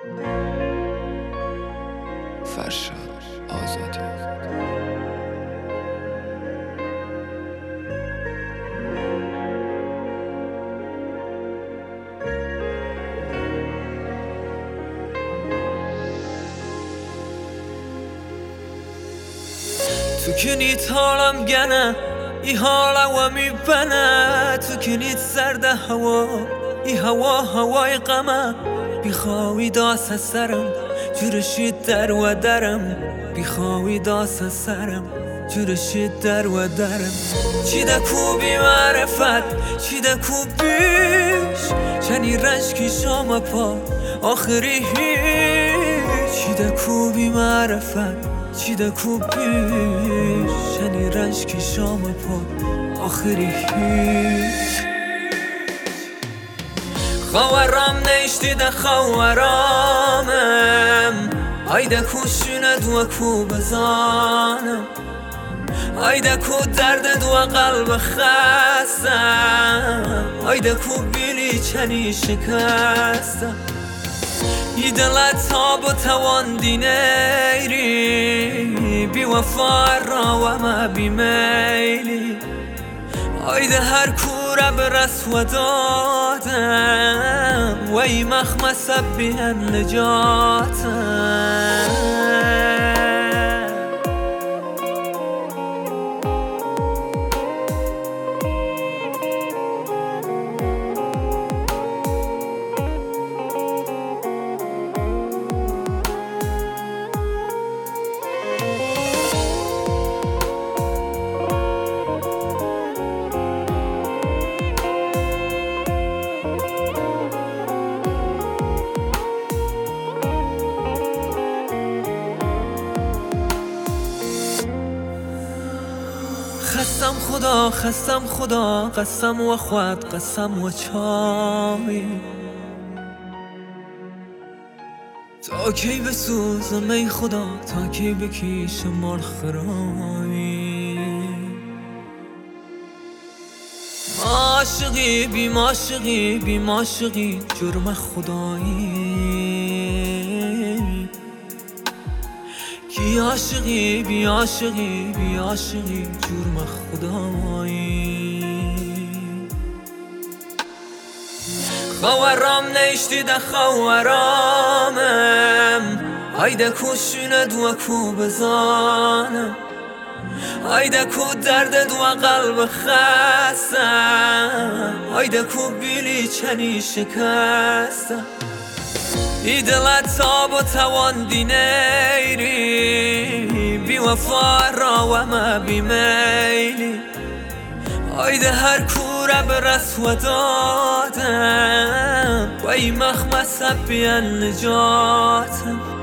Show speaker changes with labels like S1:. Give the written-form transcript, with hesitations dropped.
S1: فرشاد آزادی.
S2: تو کنیت حالم گنه ای حالا و میبنه، تو کنیت سرد هوا ای هوای غمه، بیخواهی داست سرم جورشید در و درم، بیخواهی داست سرم جورشید در و درم. چی دکو بی معرفت چی دکو بیش چنی رنج کی شام پا آخری هیچ، چی دکو بی معرفت چی دکو بیش چنی رنج کی شام پا آخری هیچ. خواهرام نیشتی ده خواهرامم هایده کو شوند و کو بزانم، هایده کو درد دو قلب خستم، هایده کو بیلی چنی شکستم. ای دلت تاب و توان دینیری بی وفا را و ما بی میلی، هایده هر کوره برس و دادم و ای مخمس بیان نجاتم. خستم خدا قسم و خود قسم و چای، تا کی بسوزم ای خدا تا کی بکشم مال خرایی. عاشقی بی معاشقی جرم خدایی، کی عاشقی بی عاشقی جرم خدایی. خواهرام نیشتی ده خواهرامم هایده کو شوند و کو بزانم، هایده کو درد دو قلب خستم، هایده کو بیلی چنی شکستم. ای دلت تاب و توان دینیری بی وفا را و ما بی میلی، هایده هر کوره برس و دادم و ای مخمس بیان نجاتم.